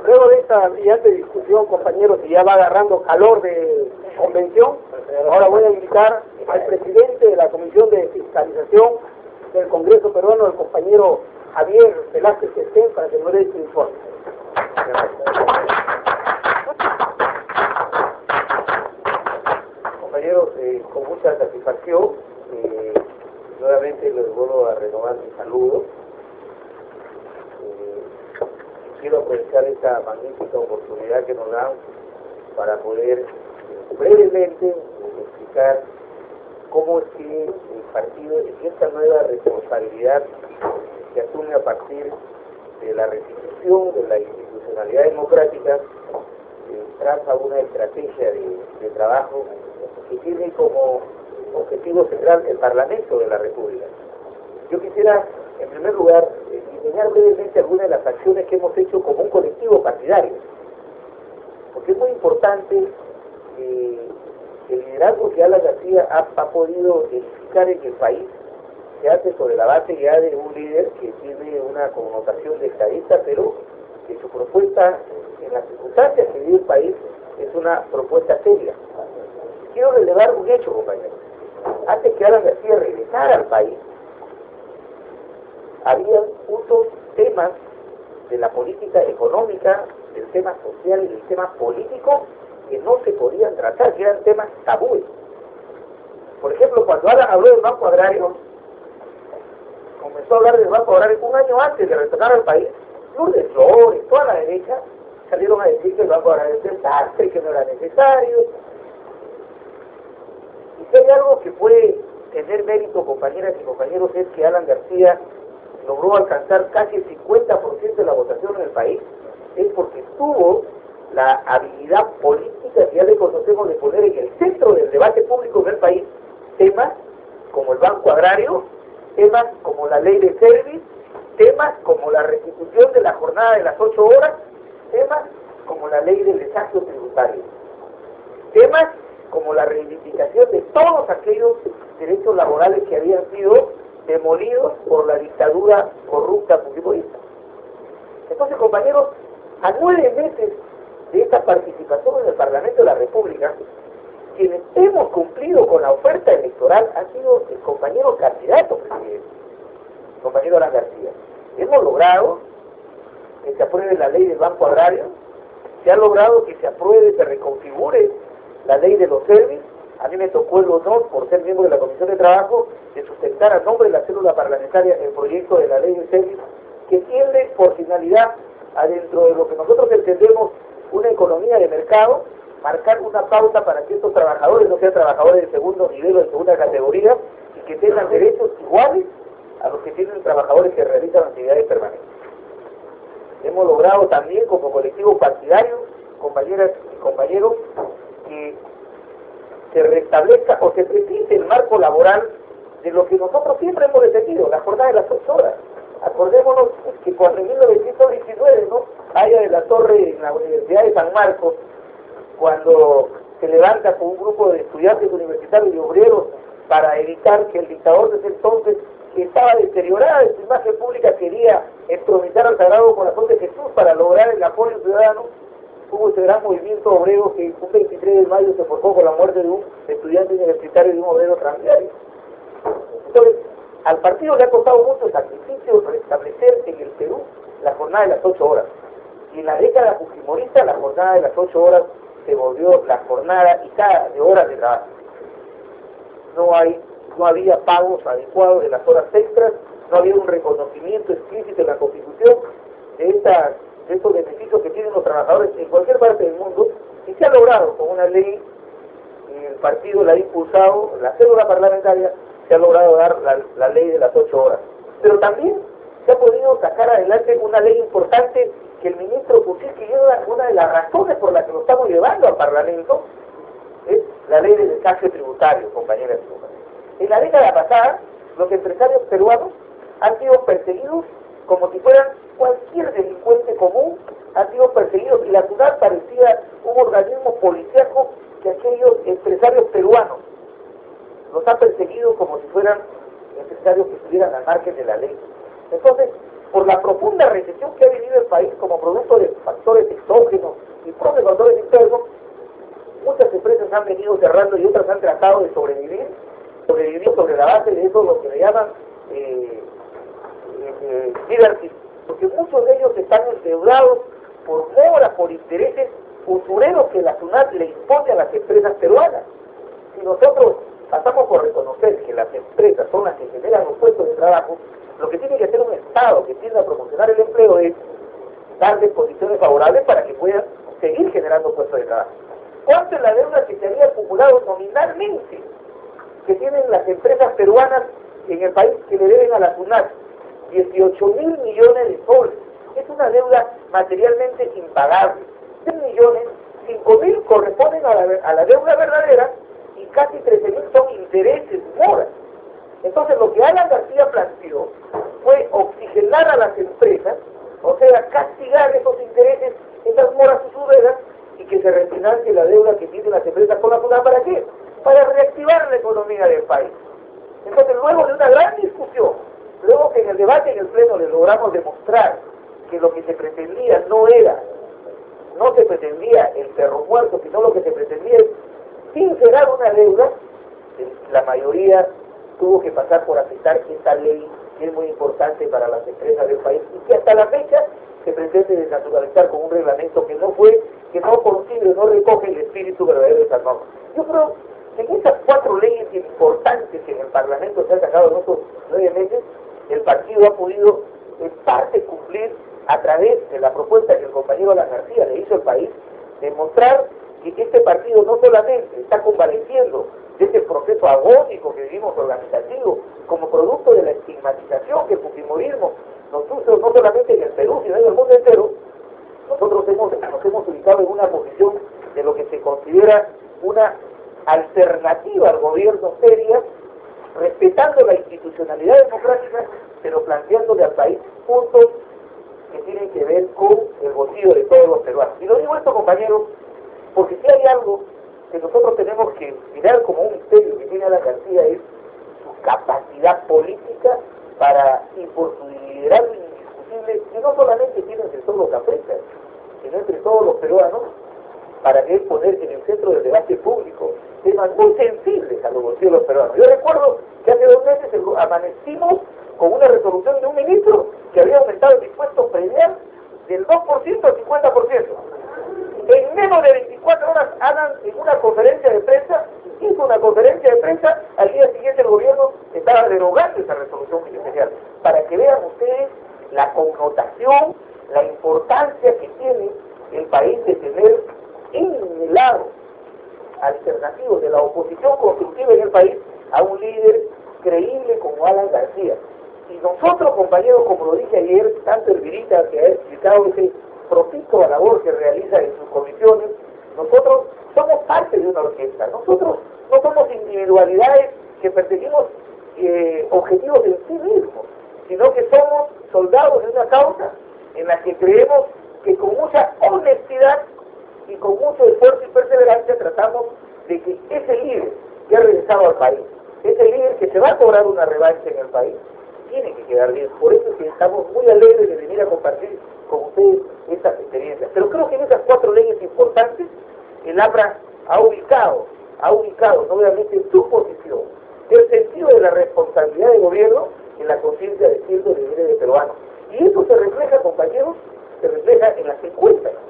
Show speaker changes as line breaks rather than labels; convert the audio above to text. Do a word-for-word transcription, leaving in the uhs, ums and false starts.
Luego de esta brillante discusión, compañeros, y ya va agarrando calor de convención, ahora voy a invitar al presidente de la Comisión de Fiscalización del Congreso Peruano, el compañero Javier Velázquez Estén, para que nos dé su informe.
Compañeros, eh, con mucha satisfacción, eh, nuevamente les vuelvo a renovar mi saludo. Eh, quiero aprovechar esta magnífica oportunidad que nos dan para poder eh, brevemente explicar cómo es que el partido, en esta nueva responsabilidad que asume a partir de la restitución de la institucionalidad democrática, eh, traza una estrategia de, de trabajo que tiene como objetivo central el Parlamento de la República. Yo quisiera, en primer lugar, eh, diseñar brevemente algunas de las acciones que hemos hecho como un colectivo partidario, porque es muy importante eh, el liderazgo que Alan García ha, ha podido edificar en el país. Se hace sobre la base ya de un líder que tiene una connotación de estadista, pero que su propuesta, en las circunstancias que vive el país, es una propuesta seria. Quiero relevar un hecho, compañeros. Antes que Alan García regresara al país, había muchos temas de la política económica, del tema social y del tema político que no se podían tratar, que eran temas tabúes. Por ejemplo, cuando Alan habló del Banco Agrario, comenzó a hablar del Banco Agrario un año antes de retornar al país. Lourdes Flores, toda la derecha, salieron a decir que el Banco Agrario es un desastre, que no era necesario. Y si hay algo que puede tener mérito, compañeras y compañeros, es que Alan García logró alcanzar casi el cincuenta por ciento de la votación en el país, es porque tuvo la habilidad política que ya le conocemos de poner en el centro del debate público en el país temas como el Banco Agrario, temas como la ley de service, temas como la restitución de la jornada de las ocho horas, temas como la ley del desastre tributario, temas como la reivindicación de todos aquellos derechos laborales que habían sido demolidos por la dictadura corrupta fujimorista. Entonces, compañeros, a nueve meses de esta participación en el Parlamento de la República, quienes hemos cumplido con la oferta electoral ha sido el compañero candidato presidente, el compañero Alan García. Hemos logrado que se apruebe la ley del Banco Agrario, se ha logrado que se apruebe, se reconfigure la ley de los servicios. A mí me tocó el honor, por ser miembro de la Comisión de Trabajo, de sustentar a nombre de la célula parlamentaria el proyecto de la ley de servicios, que tiene por finalidad, adentro de lo que nosotros entendemos una economía de mercado, marcar una pauta para que estos trabajadores no sean trabajadores de segundo nivel o de segunda categoría y que tengan derechos iguales a los que tienen trabajadores que realizan actividades permanentes. Hemos logrado también como colectivo partidario, compañeras y compañeros, que se restablezca o se precise el marco laboral de lo que nosotros siempre hemos defendido, la jornada de las ocho horas. Acordémonos que cuando en mil novecientos diecinueve, ¿no?, allá de la torre en la Universidad de San Marcos, cuando se levanta con un grupo de estudiantes universitarios y obreros para evitar que el dictador de ese entonces, que estaba deteriorada en su imagen pública, quería entrometer al Sagrado Corazón de Jesús para lograr el apoyo ciudadano, hubo ese gran movimiento obrero que un veintitrés de mayo se forjó con la muerte de un estudiante universitario y de un obrero tranviario. Entonces, al partido le ha costado mucho sacrificio restablecer en el Perú la jornada de las ocho horas. Y en la década fujimorista la jornada de las ocho horas se volvió la jornada y cada de horas de trabajo. No hay, no había pagos adecuados de las horas extras, no había un reconocimiento explícito en la Constitución de, esta, de estos beneficios que tienen los trabajadores en cualquier parte del mundo, y se ha logrado con una ley, y el partido la ha impulsado, la célula parlamentaria, se ha logrado dar la, la ley de las ocho horas. Pero también se ha podido sacar adelante una ley importante que el ministro Cuchis, que lleva una de las razones por las que lo estamos llevando al Parlamento, es la ley del desastre tributario, compañeras y compañeros. En la década pasada, los empresarios peruanos han sido perseguidos como si fueran cualquier delincuente común, han sido perseguidos, y la ciudad parecía un organismo policíaco que aquellos empresarios peruanos los han perseguido como si fueran empresarios que estuvieran al margen de la ley. Entonces, por la profunda recesión que ha vivido el país como producto de factores negociaciones han venido cerrando y otras han tratado de sobrevivir, sobrevivir sobre la base de eso, lo que le llaman eh, eh, liberty, porque muchos de ellos están endeudados por moras, por intereses usureros que la SUNAT le impone a las empresas peruanas. Si nosotros pasamos por reconocer que las empresas son las que generan los puestos de trabajo, lo que tiene que hacer un Estado que tienda a promocionar el empleo es darles condiciones favorables para que puedan seguir generando puestos de trabajo. ¿Cuánto es la deuda que se había acumulado nominalmente que tienen las empresas peruanas en el país que le deben a la SUNAT? dieciocho mil millones de soles. Es una deuda materialmente impagable. seis millones, cinco mil corresponden a la, a la deuda verdadera y casi trece mil son intereses, moras. Entonces lo que Alan García planteó fue oxigenar a las empresas, o sea, castigar esos intereses, esas moras usureras, y que se refinancie la deuda que tienen las empresas con la SUNAT. ¿Para qué? Para reactivar la economía del país. Entonces, luego de una gran discusión, luego que en el debate en el Pleno le logramos demostrar que lo que se pretendía no era, no se pretendía el perro muerto, sino lo que se pretendía es sincerar una deuda, la mayoría tuvo que pasar por aceptar esta ley que es muy importante para las empresas del país y que hasta la fecha se pretende desnaturalizar con un reglamento que no fue, que no consigue, no recoge el espíritu verdadero de esa norma. Yo creo que en esas cuatro leyes importantes que en el Parlamento se han sacado en estos nueve meses, el partido ha podido en parte cumplir a través de la propuesta que el compañero Alan García le hizo al país, demostrar que este partido no solamente está convaleciendo de este proceso agónico que vivimos organizativo, como producto de la estigmatización que el fujimorismo nos puso no solamente en el Perú, sino en el mundo entero. Nosotros hemos, nos hemos ubicado en una posición de lo que se considera una alternativa al gobierno seria, respetando la institucionalidad democrática, pero planteándole al país puntos que tienen que ver con el bolsillo de todos los peruanos. Y lo digo esto, compañeros, porque si hay algo que nosotros tenemos que mirar como un misterio que tiene Alan García es su capacidad política para, y por su liderazgo indiscutible, que no solamente tiene entre todos los caprichos, sino entre todos los peruanos, para él poner en el centro del debate público temas muy sensibles a los bolsillos de los peruanos. Yo recuerdo que hace dos meses amanecimos con una resolución de un ministro que había aumentado el impuesto predial del dos por ciento al cincuenta por ciento. En menos de veinticuatro horas, Alan, en una conferencia de prensa, hizo una conferencia de prensa, al día siguiente el gobierno estaba derogando esa resolución ministerial. Para que vean ustedes la connotación, la importancia que tiene el país de tener en el lado alternativo de la oposición constructiva en el país a un líder creíble como Alan García. Y nosotros, compañeros, como lo dije ayer, tanto el Virita que ha explicado ese profícua labor que realiza en sus comisiones, nosotros somos parte de una orquesta. Nosotros no somos individualidades que perseguimos eh, objetivos en sí mismos, sino que somos soldados de una causa en la que creemos que con mucha honestidad y con mucho esfuerzo y perseverancia tratamos de que ese líder que ha regresado al país, ese líder que se va a cobrar una revancha en el país, tiene que quedar bien. Por eso es que estamos muy alegres de venir a compartir con ustedes estas experiencias. Pero creo que en esas cuatro leyes importantes, el APRA ha ubicado, ha ubicado nuevamente su posición, el sentido de la responsabilidad del gobierno en la conciencia de cientos de miles de peruanos. Y eso se refleja, compañeros, se refleja en las encuestas.